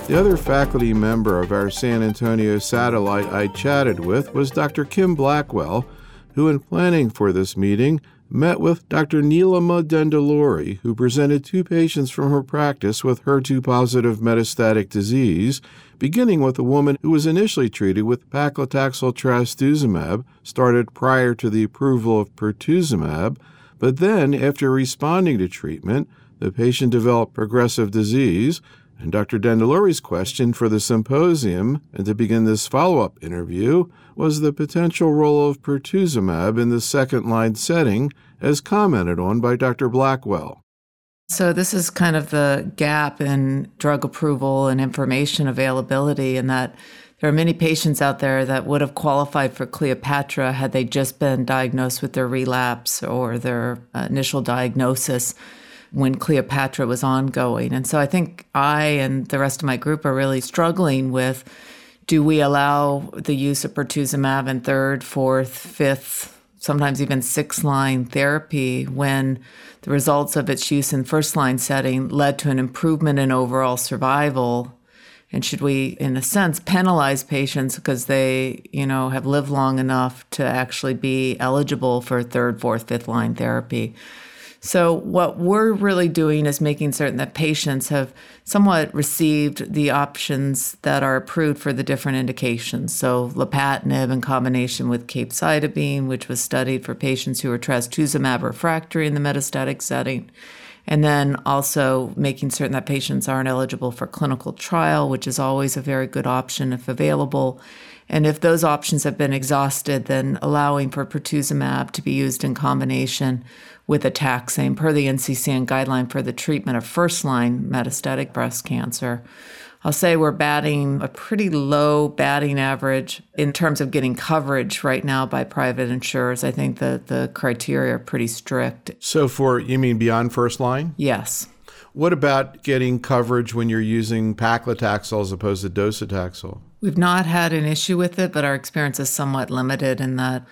The other faculty member of our San Antonio satellite I chatted with was Dr. Kim Blackwell, who in planning for this meeting met with Dr. Neelima Dendaluri, who presented 2 patients from her practice with HER2-positive metastatic disease, beginning with a woman who was initially treated with paclitaxel trastuzumab, started prior to the approval of pertuzumab, but then, after responding to treatment, the patient developed progressive disease, and Dr. Dendaluri's question for the symposium, and to begin this follow-up interview, was the potential role of pertuzumab in the second-line setting, as commented on by Dr. Blackwell. So this is kind of the gap in drug approval and information availability, in that there are many patients out there that would have qualified for Cleopatra had they just been diagnosed with their relapse or their initial diagnosis when Cleopatra was ongoing. And so I think I and the rest of my group are really struggling with, do we allow the use of pertuzumab in 3rd, 4th, 5th, sometimes even 6th-line therapy when the results of its use in first-line setting led to an improvement in overall survival? And should we, in a sense, penalize patients because they, have lived long enough to actually be eligible for 3rd, 4th, 5th-line therapy? So what we're really doing is making certain that patients have somewhat received the options that are approved for the different indications. So lapatinib in combination with capecitabine, which was studied for patients who were trastuzumab refractory in the metastatic setting. And then also making certain that patients aren't eligible for clinical trial, which is always a very good option if available. And if those options have been exhausted, then allowing for pertuzumab to be used in combination with a taxane per the NCCN guideline for the treatment of first-line metastatic breast cancer. I'll say we're batting a pretty low batting average in terms of getting coverage right now by private insurers. I think that the criteria are pretty strict. So you mean beyond first line? Yes. What about getting coverage when you're using paclitaxel as opposed to docetaxel? We've not had an issue with it, but our experience is somewhat limited in that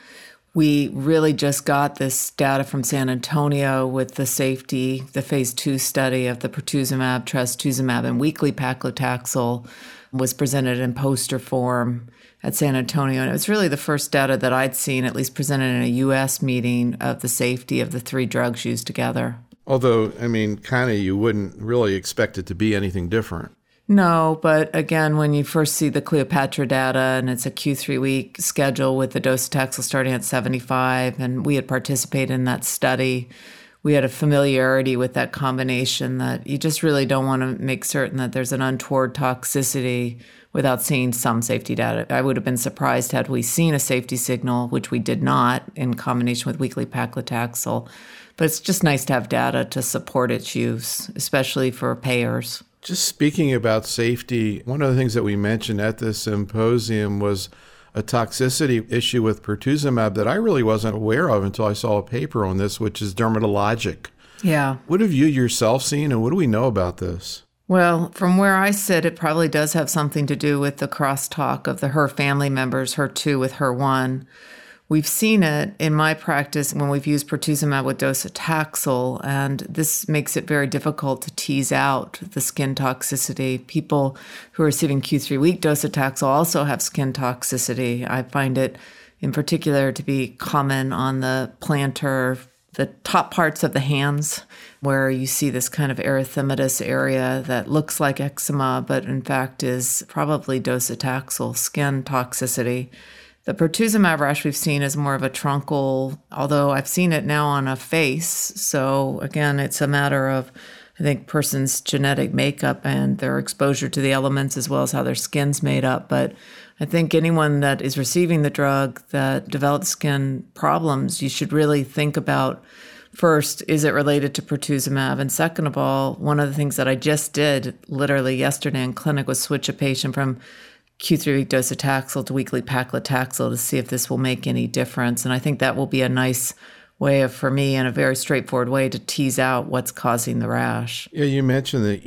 we really just got this data from San Antonio with the safety, the phase 2 study of the pertuzumab, trastuzumab, and weekly paclitaxel was presented in poster form at San Antonio. And it was really the first data that I'd seen, at least presented in a U.S. meeting, of the safety of the 3 drugs used together. Although, you wouldn't really expect it to be anything different. No, but again, when you first see the Cleopatra data and it's a Q3-week schedule with the docetaxel starting at 75, and we had participated in that study, we had a familiarity with that combination that you just really don't want to make certain that there's an untoward toxicity without seeing some safety data. I would have been surprised had we seen a safety signal, which we did not, in combination with weekly paclitaxel. But it's just nice to have data to support its use, especially for payers. Just speaking about safety, one of the things that we mentioned at this symposium was a toxicity issue with pertuzumab that I really wasn't aware of until I saw a paper on this, which is dermatologic. Yeah. What have you yourself seen, and what do we know about this? Well, from where I sit, it probably does have something to do with the crosstalk of the HER family members, HER2 with HER1. We've seen it in my practice when we've used pertuzumab with docetaxel, and this makes it very difficult to tease out the skin toxicity. People who are receiving Q3-week docetaxel also have skin toxicity. I find it in particular to be common on the plantar, the top parts of the hands, where you see this kind of erythematous area that looks like eczema, but in fact is probably docetaxel skin toxicity. The pertuzumab rash we've seen is more of a truncal, although I've seen it now on a face. So again, it's a matter of, I think, person's genetic makeup and their exposure to the elements as well as how their skin's made up. But I think anyone that is receiving the drug that develops skin problems, you should really think about, first, is it related to pertuzumab? And second of all, one of the things that I just did literally yesterday in clinic was switch a patient from Q3-week docetaxel to weekly paclitaxel to see if this will make any difference. And I think that will be a nice way of, for me, in a very straightforward way, to tease out what's causing the rash. Yeah, you mentioned the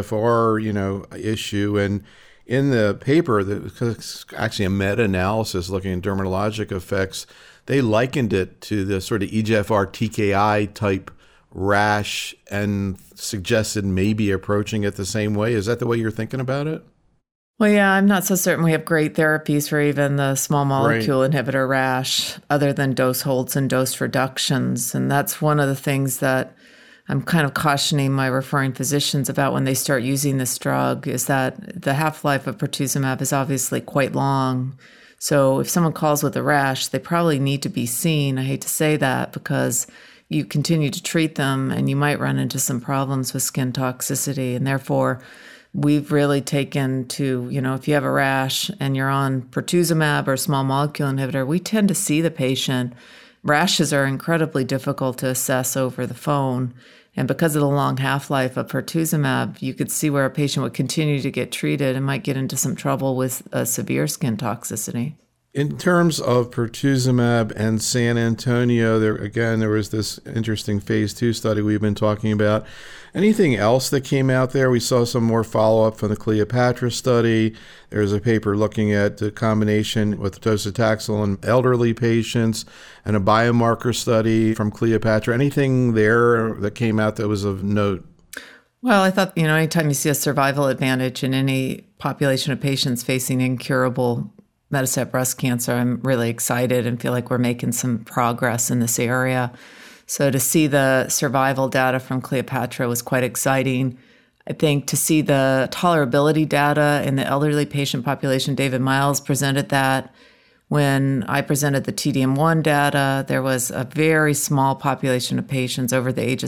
EGFR, issue, and in the paper, because actually a meta-analysis looking at dermatologic effects, they likened it to the sort of EGFR TKI type rash and suggested maybe approaching it the same way. Is that the way you're thinking about it? Well, yeah, I'm not so certain we have great therapies for even the small molecule inhibitor rash other than dose holds and dose reductions. And that's one of the things that I'm kind of cautioning my referring physicians about when they start using this drug is that the half-life of pertuzumab is obviously quite long. So if someone calls with a rash, they probably need to be seen. I hate to say that because you continue to treat them and you might run into some problems with skin toxicity. And therefore, we've really taken to, if you have a rash and you're on pertuzumab or small molecule inhibitor, we tend to see the patient. Rashes are incredibly difficult to assess over the phone. And because of the long half-life of pertuzumab, you could see where a patient would continue to get treated and might get into some trouble with severe skin toxicity. In terms of pertuzumab and San Antonio, there was this interesting phase 2 study we've been talking about. Anything else that came out there? We saw some more follow-up from the Cleopatra study. There's a paper looking at the combination with docetaxel in elderly patients and a biomarker study from Cleopatra. Anything there that came out that was of note? Well, I thought, anytime you see a survival advantage in any population of patients facing incurable metastatic breast cancer, I'm really excited and feel like we're making some progress in this area. So to see the survival data from Cleopatra was quite exciting. I think to see the tolerability data in the elderly patient population, David Miles presented that. When I presented the TDM1 data, there was a very small population of patients over the age of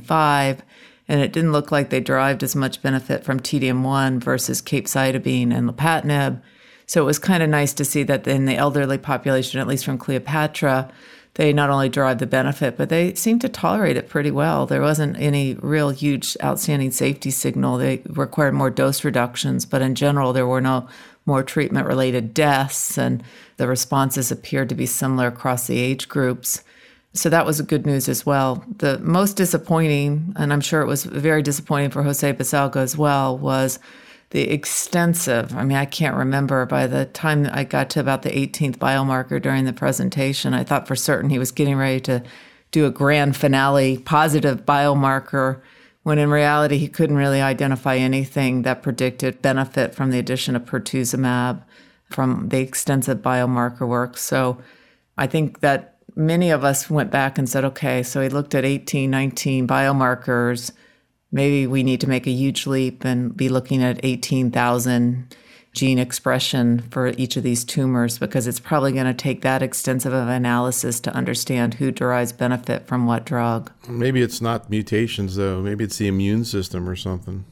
75, and it didn't look like they derived as much benefit from TDM1 versus capecitabine and lapatinib. So it was kind of nice to see that in the elderly population, at least from Cleopatra, they not only derived the benefit, but they seemed to tolerate it pretty well. There wasn't any real huge outstanding safety signal. They required more dose reductions, but in general, there were no more treatment-related deaths, and the responses appeared to be similar across the age groups. So that was good news as well. The most disappointing, and I'm sure it was very disappointing for Jose Baselga as well, was the extensive, I can't remember, by the time I got to about the 18th biomarker during the presentation, I thought for certain he was getting ready to do a grand finale positive biomarker, when in reality he couldn't really identify anything that predicted benefit from the addition of pertuzumab from the extensive biomarker work. So I think that many of us went back and said, okay, so he looked at 18, 19 biomarkers. Maybe we need to make a huge leap and be looking at 18,000 gene expression for each of these tumors, because it's probably going to take that extensive of analysis to understand who derives benefit from what drug. Maybe it's not mutations, though. Maybe it's the immune system or something.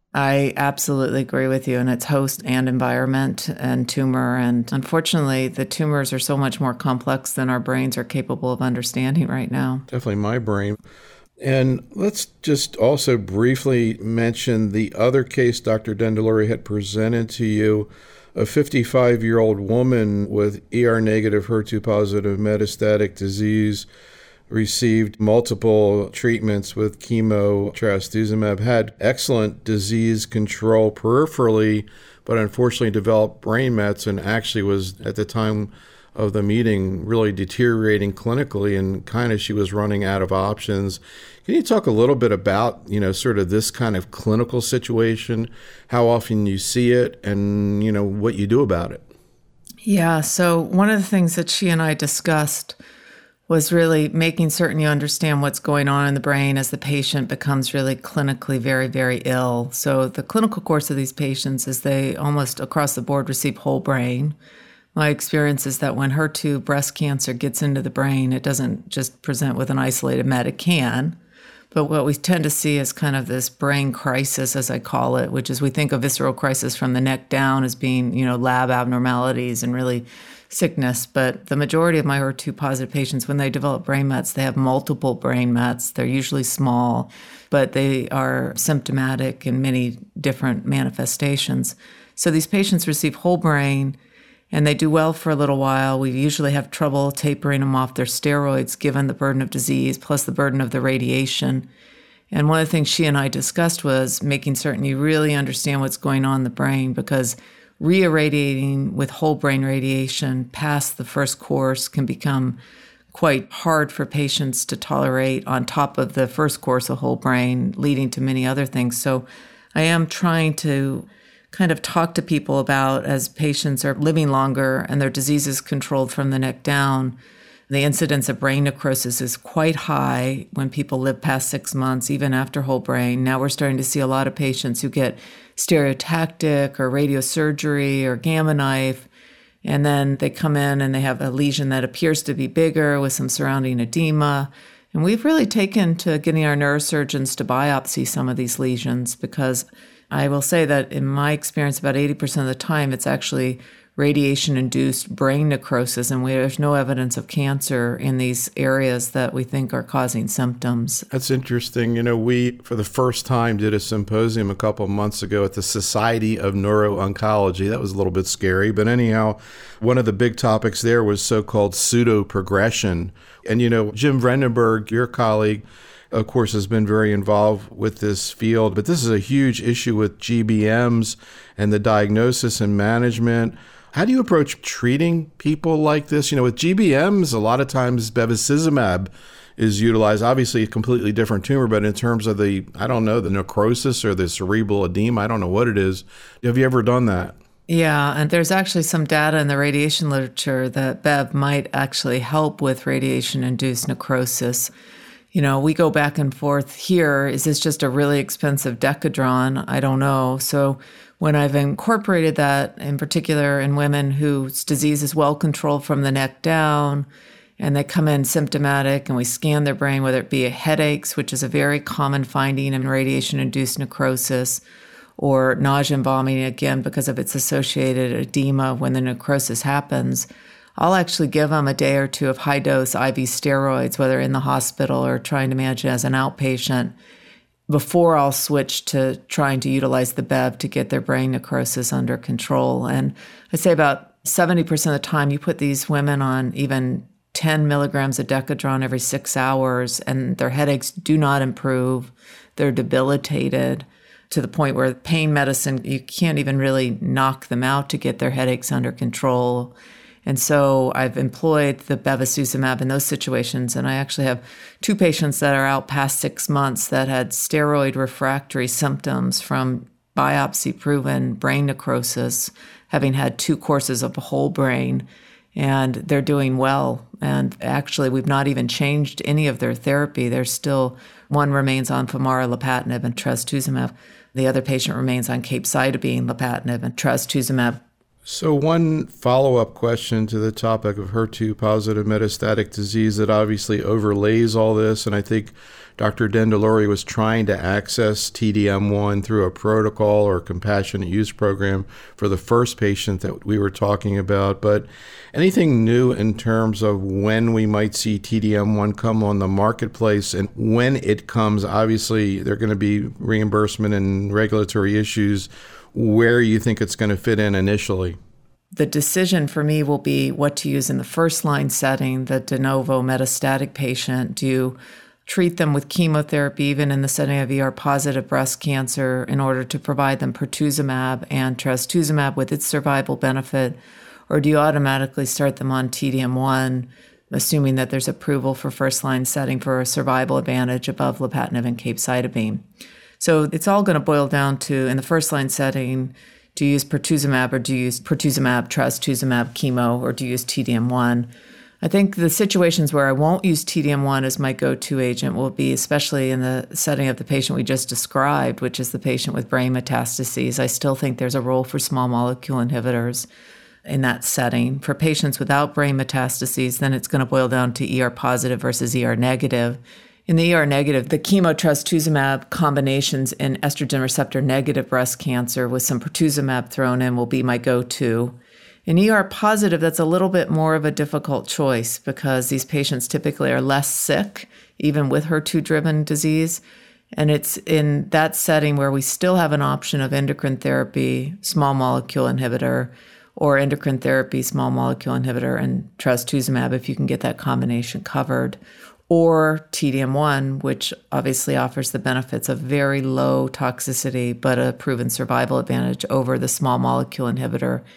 I absolutely agree with you. And it's host and environment and tumor. And unfortunately, the tumors are so much more complex than our brains are capable of understanding right now. Definitely my brain. And let's just also briefly mention the other case Dr. Dendoluri had presented to you, a 55-year-old woman with ER-negative, HER2-positive metastatic disease, received multiple treatments with chemo, trastuzumab, had excellent disease control peripherally, but unfortunately developed brain mets and actually was, at the time of the meeting, really deteriorating clinically, and she was running out of options. Can you talk a little bit about, sort of this kind of clinical situation, how often you see it, and, what you do about it? Yeah, so one of the things that she and I discussed was really making certain you understand what's going on in the brain as the patient becomes really clinically very, very ill. So the clinical course of these patients is they almost across the board receive whole brain. My experience is that when HER2 breast cancer gets into the brain, it doesn't just present with an isolated met. It can. But what we tend to see is kind of this brain crisis, as I call it, which is we think of visceral crisis from the neck down as being, lab abnormalities and really sickness. But the majority of my HER2 positive patients, when they develop brain mets, they have multiple brain mets. They're usually small, but they are symptomatic in many different manifestations. So these patients receive whole brain, and they do well for a little while. We usually have trouble tapering them off their steroids, given the burden of disease, plus the burden of the radiation. And one of the things she and I discussed was making certain you really understand what's going on in the brain, because reirradiating with whole brain radiation past the first course can become quite hard for patients to tolerate on top of the first course of whole brain, leading to many other things. So I am trying to kind of talk to people about as patients are living longer and their disease is controlled from the neck down. The incidence of brain necrosis is quite high when people live past 6 months, even after whole brain. Now we're starting to see a lot of patients who get stereotactic or radiosurgery or gamma knife, and then they come in and they have a lesion that appears to be bigger with some surrounding edema. And we've really taken to getting our neurosurgeons to biopsy some of these lesions, because I will say that in my experience, about 80% of the time, it's actually radiation-induced brain necrosis, and there's no evidence of cancer in these areas that we think are causing symptoms. That's interesting. We, for the first time, did a symposium a couple of months ago at the Society of Neuro-Oncology. That was a little bit scary, but anyhow, one of the big topics there was so-called pseudo-progression. And, Jim Vredenberg, your colleague, of course, has been very involved with this field, but this is a huge issue with GBMs and the diagnosis and management. How do you approach treating people like this? With GBMs, a lot of times bevacizumab is utilized, obviously a completely different tumor, but in terms of the necrosis or the cerebral edema, I don't know what it is. Have you ever done that? Yeah, and there's actually some data in the radiation literature that Bev might actually help with radiation-induced necrosis. We go back and forth here. Is this just a really expensive Decadron? I don't know. So when I've incorporated that, in particular in women whose disease is well controlled from the neck down, and they come in symptomatic and we scan their brain, whether it be headaches, which is a very common finding in radiation-induced necrosis, or nausea and vomiting, again, because of its associated edema when the necrosis happens, I'll actually give them a day or two of high-dose IV steroids, whether in the hospital or trying to manage it as an outpatient, before I'll switch to trying to utilize the Bev to get their brain necrosis under control. And I'd say about 70% of the time you put these women on even 10 milligrams of Decadron every 6 hours, and their headaches do not improve. They're debilitated to the point where pain medicine, you can't even really knock them out to get their headaches under control. And so I've employed the bevacizumab in those situations. And I actually have 2 patients that are out past 6 months that had steroid refractory symptoms from biopsy-proven brain necrosis, having had 2 courses of whole brain, and they're doing well. And actually, we've not even changed any of their therapy. There's still, one remains on Femara, lapatinib, and trastuzumab. The other patient remains on capecitabine, lapatinib, and trastuzumab. So one follow-up question to the topic of HER2-positive metastatic disease that obviously overlays all this, and I think Dr. Dendolori was trying to access TDM1 through a protocol or compassionate use program for the first patient that we were talking about, but anything new in terms of when we might see TDM1 come on the marketplace, and when it comes, obviously there are going to be reimbursement and regulatory issues, where you think it's going to fit in initially? The decision for me will be what to use in the first-line setting, the de novo metastatic patient. Do you treat them with chemotherapy, even in the setting of ER-positive breast cancer, in order to provide them pertuzumab and trastuzumab with its survival benefit? Or do you automatically start them on TDM1, assuming that there's approval for first-line setting for a survival advantage above lapatinib and capecitabine? So it's all going to boil down to, in the first-line setting, do you use pertuzumab or do you use pertuzumab, trastuzumab, chemo, or do you use TDM1? I think the situations where I won't use TDM1 as my go-to agent will be especially in the setting of the patient we just described, which is the patient with brain metastases. I still think there's a role for small molecule inhibitors in that setting. For patients without brain metastases, then it's going to boil down to ER-positive versus ER-negative. In the ER-negative, the chemo-trastuzumab combinations in estrogen receptor-negative breast cancer with some pertuzumab thrown in will be my go-to. In ER-positive, that's a little bit more of a difficult choice because these patients typically are less sick, even with HER2-driven disease. And it's in that setting where we still have an option of endocrine therapy, small molecule inhibitor, or endocrine therapy, small molecule inhibitor, and trastuzumab if you can get that combination covered. Or TDM1, which obviously offers the benefits of very low toxicity, but a proven survival advantage over the small molecule inhibitor.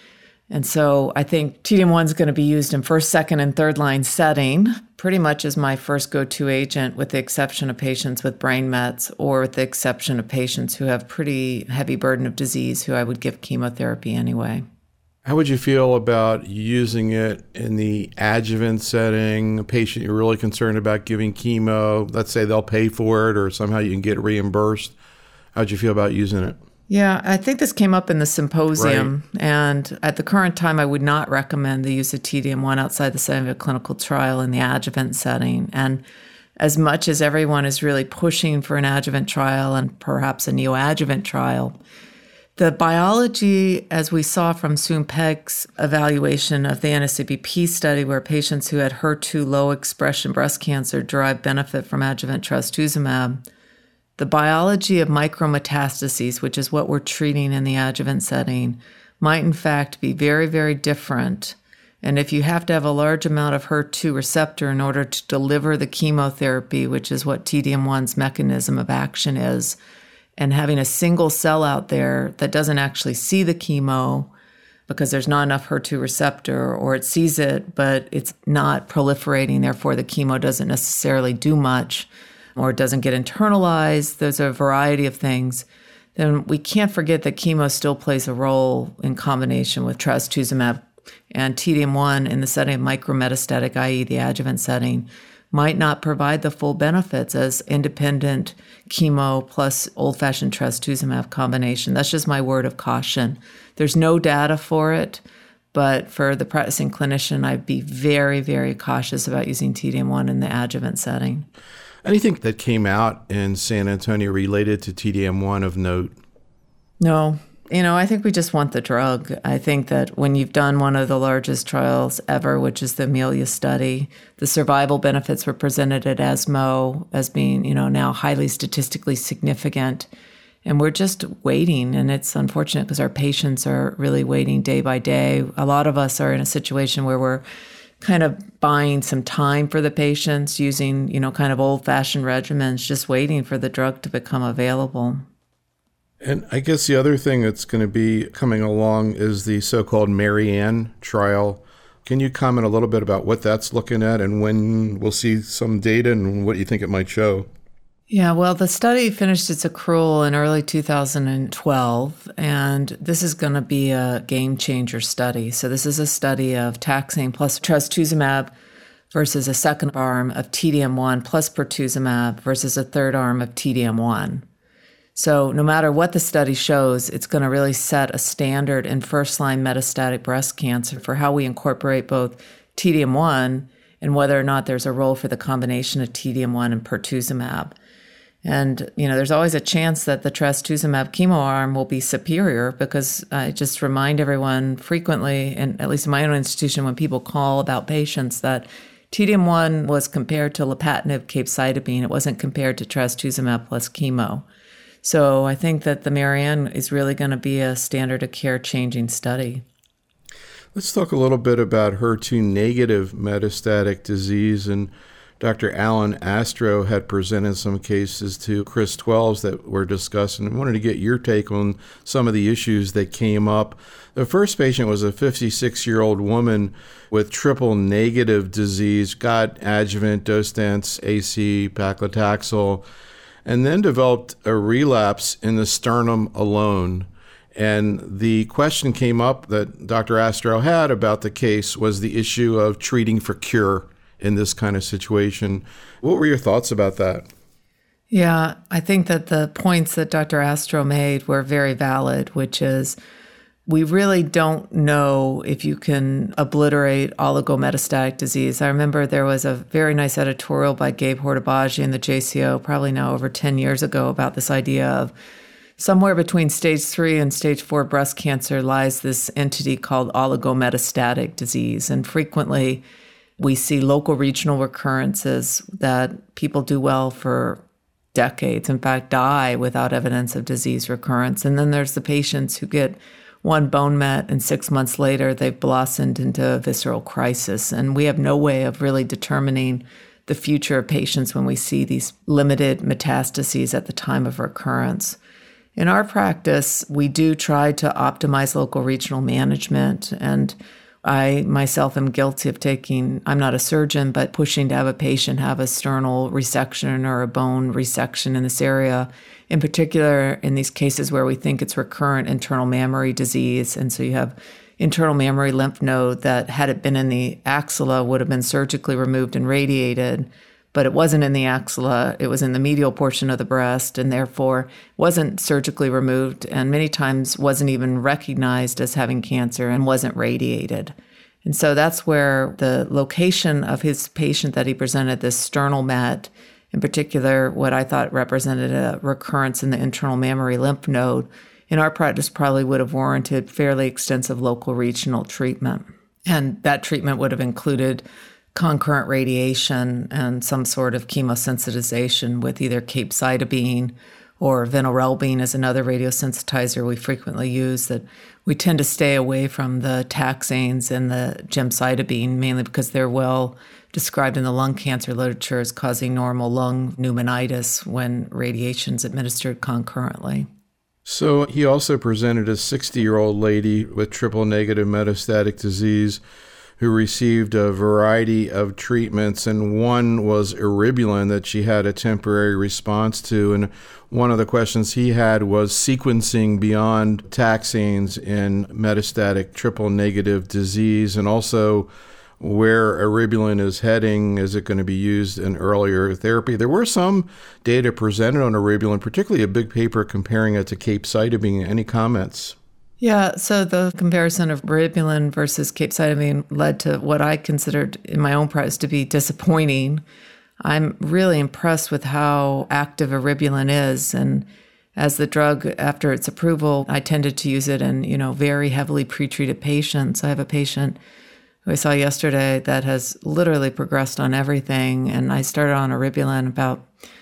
And so I think TDM1 is going to be used in first, second, and third line setting pretty much as my first go-to agent, with the exception of patients with brain mets or with the exception of patients who have pretty heavy burden of disease who I would give chemotherapy anyway. How would you feel about using it in the adjuvant setting? A patient you're really concerned about giving chemo, let's say they'll pay for it or somehow you can get reimbursed. How'd you feel about using it? Yeah, I think this came up in the symposium, right. And at the current time, I would not recommend the use of TDM1 outside the setting of a clinical trial in the adjuvant setting. And as much as everyone is really pushing for an adjuvant trial and perhaps a neoadjuvant trial, the biology, as we saw from Soon-Peg's evaluation of the NSABP study, where patients who had HER2 low expression breast cancer derived benefit from adjuvant trastuzumab, the biology of micrometastases, which is what we're treating in the adjuvant setting, might in fact be very, very different. And if you have to have a large amount of HER2 receptor in order to deliver the chemotherapy, which is what TDM1's mechanism of action is, and having a single cell out there that doesn't actually see the chemo because there's not enough HER2 receptor, or it sees it, but it's not proliferating, therefore the chemo doesn't necessarily do much, or it doesn't get internalized, there's a variety of things, then we can't forget that chemo still plays a role in combination with trastuzumab. And TDM1 in the setting of micrometastatic, i.e. the adjuvant setting, might not provide the full benefits as independent chemo plus old-fashioned trastuzumab combination. That's just my word of caution. There's no data for it, but for the practicing clinician, I'd be very, very cautious about using TDM1 in the adjuvant setting. Anything that came out in San Antonio related to TDM1 of note? No. I think we just want the drug. I think that when you've done one of the largest trials ever, which is the Amelia study, the survival benefits were presented at ESMO as being, now highly statistically significant. And we're just waiting. And it's unfortunate because our patients are really waiting day by day. A lot of us are in a situation where we're kind of buying some time for the patients using, kind of old-fashioned regimens, just waiting for the drug to become available. And I guess the other thing that's going to be coming along is the so-called Marianne trial. Can you comment a little bit about what that's looking at and when we'll see some data and what you think it might show? Yeah, well, the study finished its accrual in early 2012, and this is going to be a game changer study. So this is a study of taxane plus trastuzumab versus a second arm of TDM1 plus pertuzumab versus a third arm of TDM1. So no matter what the study shows, it's going to really set a standard in first-line metastatic breast cancer for how we incorporate both TDM1 and whether or not there's a role for the combination of TDM1 and pertuzumab. And, there's always a chance that the trastuzumab chemo arm will be superior because I just remind everyone frequently, and at least in my own institution, when people call about patients, that TDM1 was compared to lapatinib capecitabine. It wasn't compared to trastuzumab plus chemo. So I think that the Marianne is really going to be a standard of care changing study. Let's talk a little bit about HER2 negative metastatic disease. And Dr. Alan Astro had presented some cases to Chris Twelves that were discussed, and I wanted to get your take on some of the issues that came up. The first patient was a 56-year-old woman with triple negative disease, got adjuvant, Dostance, AC, paclitaxel, and then developed a relapse in the sternum alone. And the question came up that Dr. Astro had about the case was the issue of treating for cure in this kind of situation. What were your thoughts about that? Yeah, I think that the points that Dr. Astro made were very valid, which is we really don't know if you can obliterate oligometastatic disease. I remember there was a very nice editorial by Gabe Hortobagi in the JCO, probably now over 10 years ago, about this idea of somewhere between stage 3 and stage 4 breast cancer lies this entity called oligometastatic disease. And frequently we see local regional recurrences that people do well for decades, in fact, die without evidence of disease recurrence. And then there's the patients who get one bone met and 6 months later they've blossomed into a visceral crisis. And we have no way of really determining the future of patients when we see these limited metastases at the time of recurrence. In our practice, we do try to optimize local regional management, and I myself am guilty of I'm not a surgeon, but pushing to have a patient have a sternal resection or a bone resection in this area, in particular in these cases where we think it's recurrent internal mammary disease. And so you have internal mammary lymph node that, had it been in the axilla, would have been surgically removed and radiated, but it wasn't in the axilla. It was in the medial portion of the breast, and therefore wasn't surgically removed, and many times wasn't even recognized as having cancer and wasn't radiated. And so that's where the location of his patient that he presented, this sternal met, in particular, what I thought represented a recurrence in the internal mammary lymph node, in our practice probably would have warranted fairly extensive local regional treatment. And that treatment would have included concurrent radiation and some sort of chemosensitization with either capecitabine or vinorelbine is another radiosensitizer we frequently use, that we tend to stay away from the taxanes and the gemcitabine, mainly because they're well described in the lung cancer literature as causing normal lung pneumonitis when radiation is administered concurrently. So he also presented a 60-year-old lady with triple-negative metastatic disease who received a variety of treatments, and one was eribulin that she had a temporary response to. And one of the questions he had was sequencing beyond taxanes in metastatic triple-negative disease, and also where eribulin is heading. Is it going to be used in earlier therapy? There were some data presented on eribulin, particularly a big paper comparing it to capecitabine. Any comments? Yeah, so the comparison of eribulin versus capecitabine led to what I considered in my own practice to be disappointing. I'm really impressed with how active eribulin is, and as the drug, after its approval, I tended to use it in, very heavily pretreated patients. I have a patient who I saw yesterday that has literally progressed on everything, and I started on eribulin about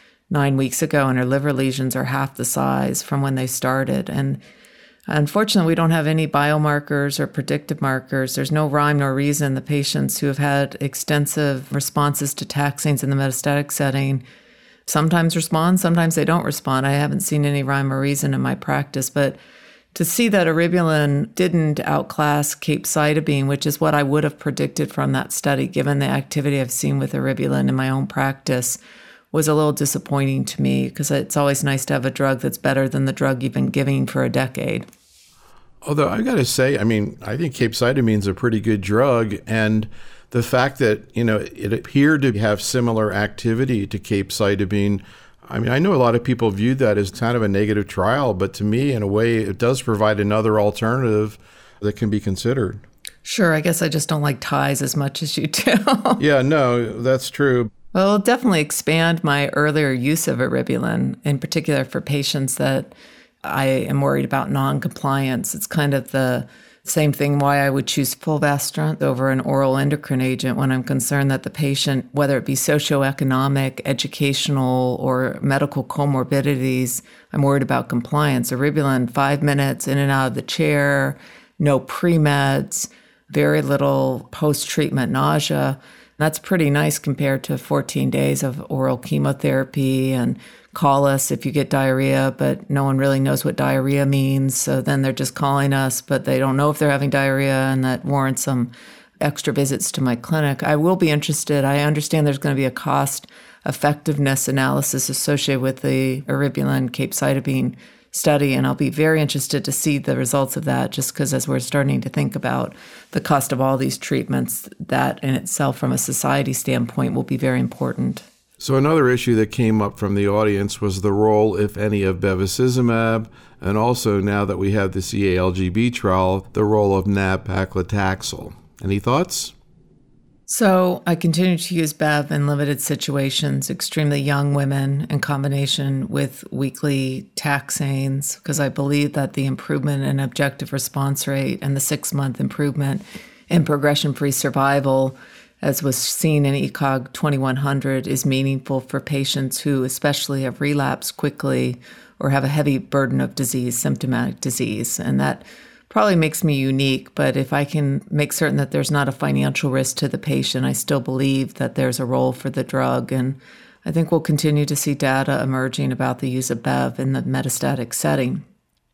9 weeks ago, and her liver lesions are half the size from when they started. And unfortunately, we don't have any biomarkers or predictive markers. There's no rhyme nor reason. The patients who have had extensive responses to taxanes in the metastatic setting sometimes respond, sometimes they don't respond. I haven't seen any rhyme or reason in my practice, but to see that eribulin didn't outclass capecitabine, which is what I would have predicted from that study, given the activity I've seen with eribulin in my own practice, was a little disappointing to me, because it's always nice to have a drug that's better than the drug you've been giving for a decade. Although I got to say, I think capecitabine is a pretty good drug, and the fact that, it appeared to have similar activity to capecitabine, I know a lot of people viewed that as kind of a negative trial, but to me, in a way, it does provide another alternative that can be considered. Sure, I guess I just don't like ties as much as you do. Yeah, no, that's true. Well, it'll definitely expand my earlier use of eribulin, in particular for patients that I am worried about non-compliance. It's kind of the same thing why I would choose fulvestrant over an oral endocrine agent when I'm concerned that the patient, whether it be socioeconomic, educational, or medical comorbidities, I'm worried about compliance. Eribulin, 5 minutes in and out of the chair, no pre-meds, very little post-treatment nausea. That's pretty nice compared to 14 days of oral chemotherapy, and call us if you get diarrhea, but no one really knows what diarrhea means. So then they're just calling us, but they don't know if they're having diarrhea, and that warrants some extra visits to my clinic. I will be interested. I understand there's going to be a cost effectiveness analysis associated with the eribulin capecitabine study, and I'll be very interested to see the results of that, just because as we're starting to think about the cost of all these treatments, that in itself from a society standpoint will be very important. So another issue that came up from the audience was the role, if any, of bevacizumab, and also, now that we have the CALGB trial, the role of nab-paclitaxel. Any thoughts? So I continue to use Bev in limited situations, extremely young women, in combination with weekly taxanes, because I believe that the improvement in objective response rate and the 6-month improvement in progression-free survival, as was seen in ECOG 2100, is meaningful for patients who especially have relapsed quickly or have a heavy burden of disease, symptomatic disease. And that probably makes me unique, but if I can make certain that there's not a financial risk to the patient, I still believe that there's a role for the drug. And I think we'll continue to see data emerging about the use of Bev in the metastatic setting.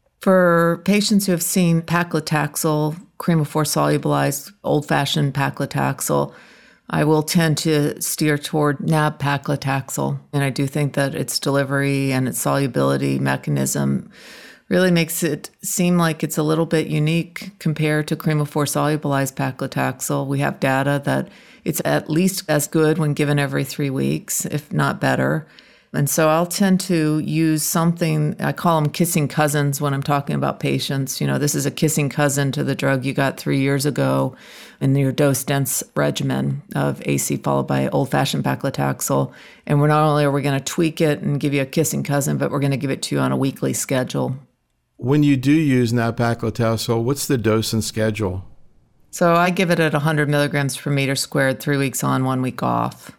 For patients who have seen paclitaxel, cremophore solubilized old-fashioned paclitaxel, I will tend to steer toward nab-paclitaxel. And I do think that its delivery and its solubility mechanism really makes it seem like it's a little bit unique compared to cremophore solubilized paclitaxel. We have data that it's at least as good when given every 3 weeks, if not better. And so I'll tend to use something, I call them kissing cousins when I'm talking about patients. You know, this is a kissing cousin to the drug you got 3 years ago in your dose-dense regimen of AC followed by old-fashioned paclitaxel. And we're not only are we going to tweak it and give you a kissing cousin, but we're going to give it to you on a weekly schedule. When you do use nab-paclitaxel, what's the dose and schedule? So I give it at 100 milligrams per meter squared, 3 weeks on, 1 week off.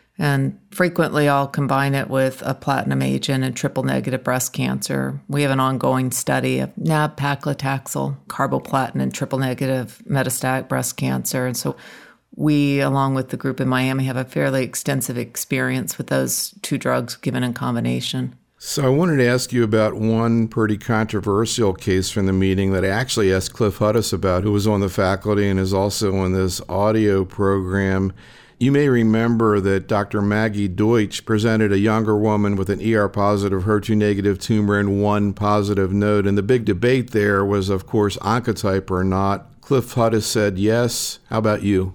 And frequently I'll combine it with a platinum agent in triple-negative breast cancer. We have an ongoing study of nab-paclitaxel, carboplatin, and triple-negative metastatic breast cancer. And so we, along with the group in Miami, have a fairly extensive experience with those two drugs given in combination. So I wanted to ask you about one pretty controversial case from the meeting that I actually asked Cliff Hudis about, who was on the faculty and is also in this audio program. You may remember that Dr. Maggie Deutsch presented a younger woman with an ER-positive, HER2-negative tumor and one positive node. And the big debate there was, of course, Oncotype or not. Cliff Hudis said yes. How about you?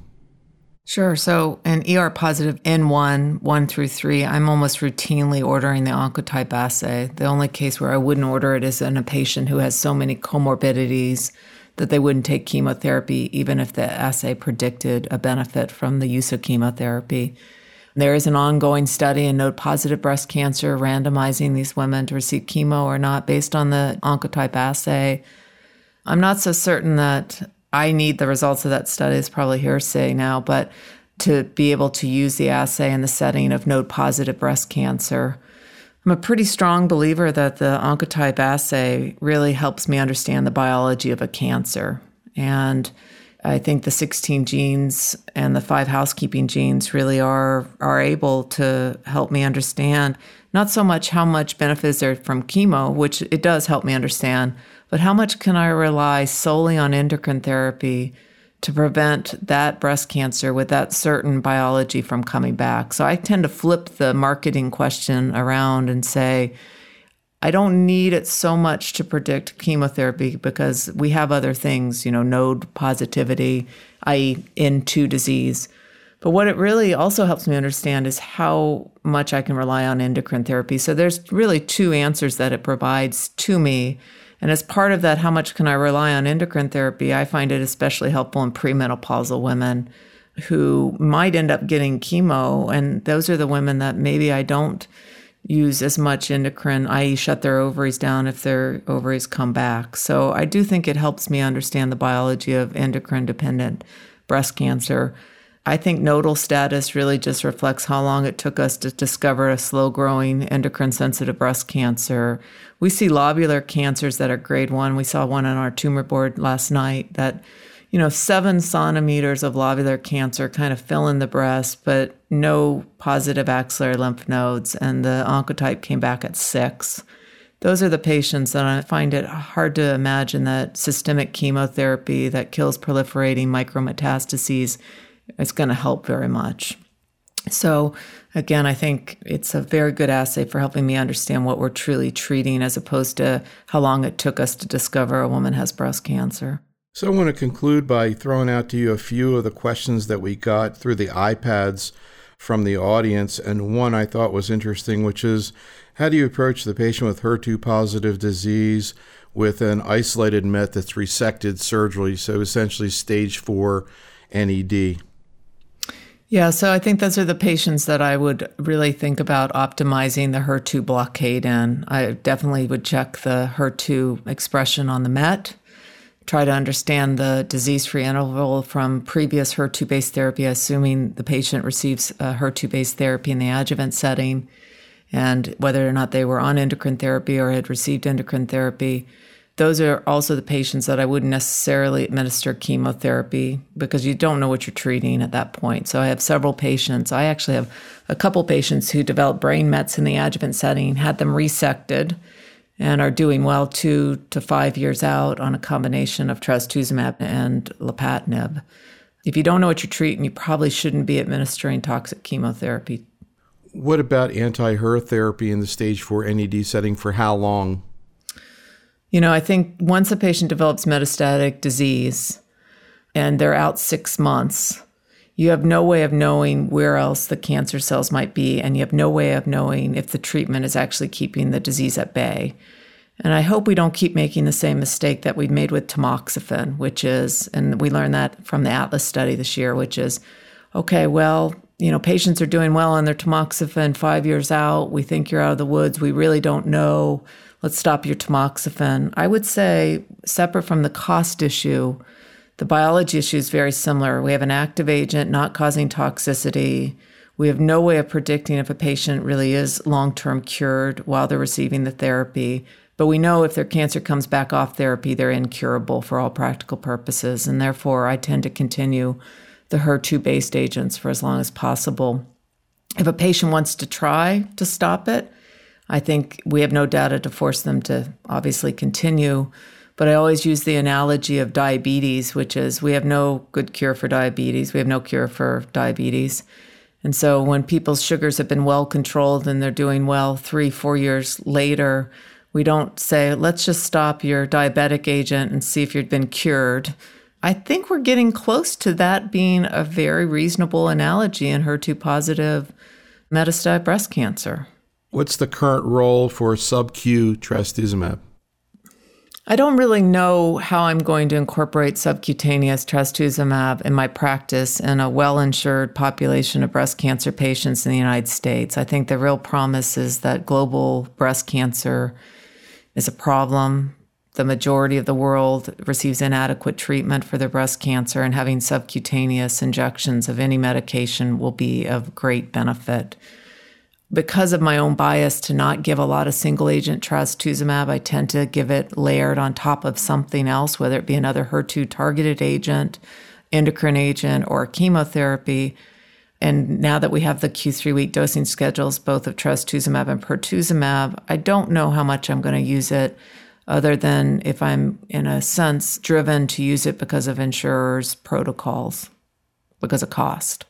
Sure. So in ER-positive N1, 1 through 3, I'm almost routinely ordering the Oncotype assay. The only case where I wouldn't order it is in a patient who has so many comorbidities that they wouldn't take chemotherapy even if the assay predicted a benefit from the use of chemotherapy. There is an ongoing study in node-positive breast cancer randomizing these women to receive chemo or not based on the Oncotype assay. I'm not so certain that I need the results of that study. It's probably hearsay now, but to be able to use the assay in the setting of node-positive breast cancer. I'm a pretty strong believer that the Oncotype assay really helps me understand the biology of a cancer. And I think the 16 genes and the 5 housekeeping genes really are able to help me understand not so much how much benefit is there from chemo, which it does help me understand, but how much can I rely solely on endocrine therapy to prevent that breast cancer with that certain biology from coming back. So I tend to flip the marketing question around and say, I don't need it so much to predict chemotherapy because we have other things, node positivity, i.e. N2 disease. But what it really also helps me understand is how much I can rely on endocrine therapy. So there's really 2 answers that it provides to me. And as part of that, how much can I rely on endocrine therapy? I find it especially helpful in premenopausal women who might end up getting chemo. And those are the women that maybe I don't use as much endocrine, i.e. shut their ovaries down if their ovaries come back. So I do think it helps me understand the biology of endocrine-dependent breast cancer. I think nodal status really just reflects how long it took us to discover a slow-growing endocrine-sensitive breast cancer. We see lobular cancers that are grade 1. We saw one on our tumor board last night that, 7 centimeters of lobular cancer kind of fill in the breast, but no positive axillary lymph nodes, and the Oncotype came back at 6. Those are the patients that I find it hard to imagine that systemic chemotherapy that kills proliferating micrometastases is going to help very much. So again, I think it's a very good assay for helping me understand what we're truly treating as opposed to how long it took us to discover a woman has breast cancer. So I want to conclude by throwing out to you a few of the questions that we got through the iPads from the audience. And one I thought was interesting, which is, how do you approach the patient with HER2-positive disease with an isolated met that's resected surgically, so essentially stage 4 NED? Yeah, so I think those are the patients that I would really think about optimizing the HER2 blockade in. I definitely would check the HER2 expression on the MET, try to understand the disease-free interval from previous HER2-based therapy, assuming the patient receives HER2-based therapy in the adjuvant setting, and whether or not they were on endocrine therapy or had received endocrine therapy. Those are also the patients that I wouldn't necessarily administer chemotherapy because you don't know what you're treating at that point. So I have several patients. I actually have a couple patients who developed brain mets in the adjuvant setting, had them resected, and are doing well 2 to 5 years out on a combination of trastuzumab and lapatinib. If you don't know what you're treating, you probably shouldn't be administering toxic chemotherapy. What about anti-HER therapy in the stage 4 NED setting? For how long? I think once a patient develops metastatic disease and they're out 6 months, you have no way of knowing where else the cancer cells might be, and you have no way of knowing if the treatment is actually keeping the disease at bay. And I hope we don't keep making the same mistake that we made with tamoxifen, which is, and we learned that from the Atlas study this year, which is, okay, well, patients are doing well on their tamoxifen 5 years out. We think you're out of the woods. We really don't know. Let's stop your tamoxifen. I would say, separate from the cost issue, the biology issue is very similar. We have an active agent not causing toxicity. We have no way of predicting if a patient really is long-term cured while they're receiving the therapy. But we know if their cancer comes back off therapy, they're incurable for all practical purposes. And therefore, I tend to continue the HER2-based agents for as long as possible. If a patient wants to try to stop it, I think we have no data to force them to obviously continue. But I always use the analogy of diabetes, which is we have no good cure for diabetes. We have no cure for diabetes. And so when people's sugars have been well controlled and they're doing well 3-4 years later, we don't say, let's just stop your diabetic agent and see if you've been cured. I think we're getting close to that being a very reasonable analogy in HER2-positive metastatic breast cancer. What's the current role for sub-Q trastuzumab? I don't really know how I'm going to incorporate subcutaneous trastuzumab in my practice in a well-insured population of breast cancer patients in the United States. I think the real promise is that global breast cancer is a problem. The majority of the world receives inadequate treatment for their breast cancer, and having subcutaneous injections of any medication will be of great benefit. Because of my own bias to not give a lot of single-agent trastuzumab, I tend to give it layered on top of something else, whether it be another HER2-targeted agent, endocrine agent, or chemotherapy. And now that we have the Q3-week dosing schedules, both of trastuzumab and pertuzumab, I don't know how much I'm going to use it, other than if I'm, in a sense, driven to use it because of insurers' protocols, because of cost.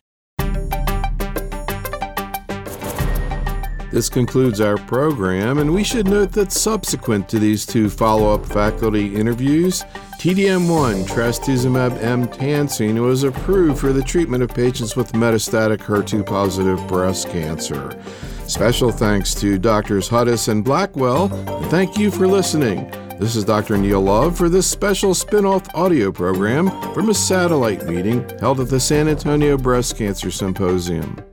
This concludes our program, and we should note that subsequent to these 2 follow-up faculty interviews, TDM1 trastuzumab emtansine was approved for the treatment of patients with metastatic HER2-positive breast cancer. Special thanks to Drs. Huddis and Blackwell, and thank you for listening. This is Dr. Neil Love for this special spin-off audio program from a satellite meeting held at the San Antonio Breast Cancer Symposium.